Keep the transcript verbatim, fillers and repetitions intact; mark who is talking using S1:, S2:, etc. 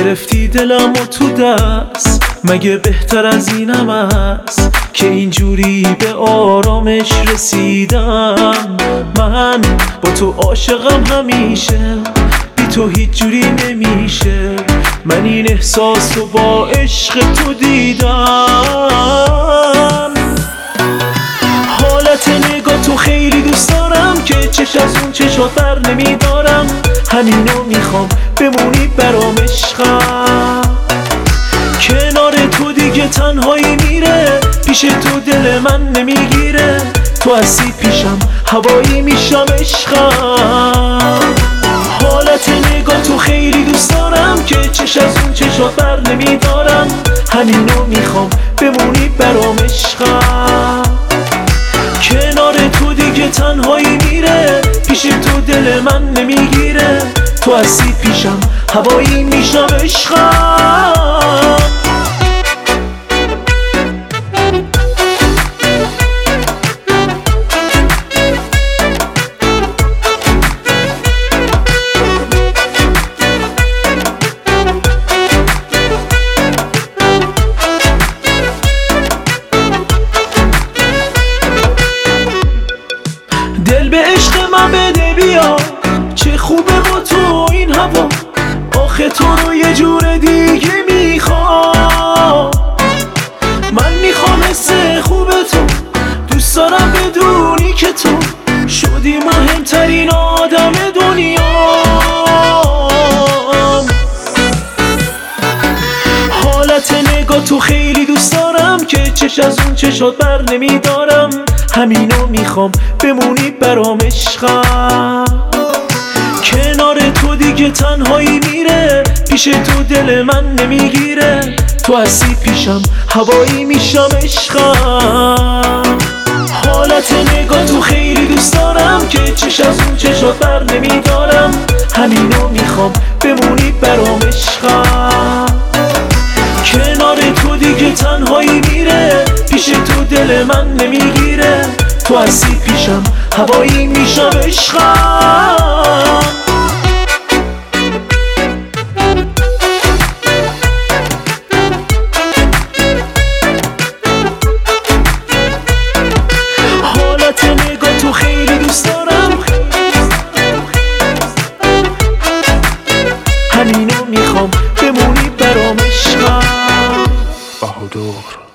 S1: گرفتی دلمو تو دست، مگه بهتر از اینم است که اینجوری به آرامش رسیدم؟ من با تو عاشقم همیشه، بی تو هیچ جوری نمیشه. من این احساس رو با عشق تو دیدم. حالت نگاه تو خیلی دوست دارم که چش از اون چشات بر نمیدارم. همینو میخوام بمونی برام عشقم. کنار تو دیگه تنهایی میره، پیش تو دل من نمیگیره. تو هستی پیشم هوایی میشم عشقم. حالت نگاه تو خیلی دوست دارم که چش از اون چشات بر نمیدارم. همینو میخوام بمونی برام عشقم. کنار تو دیگه تنهایی میره، پیش تو دل من نمیگیره. تو هستی پیشم هوایی میشم عشقم. دل به عشق من بده بیا، چه خوبه با تو این هوا. آخه تو رو یه جور دیگه میخوام. من میخوام حس خوب تو، دوست دارم بدونی که تو شدی مهمترین آدم دنیام. حالت نگاه تو خیلی دوست دارم که چش از اون چشات بر نمیدارم. همینو میخوام بمونی برام عشقم. کنار تو دیگه تنهایی میره، پیش تو دل من نمیگیره. تو هستی پیشم هوایی میشم عشقم. حالت نگاه تو خیلی دوست دارم که چش از اون چشات بر نمیدارم. همینو میخوام بمونی برام عشقم. کنار تو دیگه تنهایی میره، پیش تو دل من نمیگیره. تو هستی پیشم هوایی میشم عشقم. حالت نگاه تو خیلی دوست دارم، همینو میخوام بمونی برام عشقم.
S2: بهادر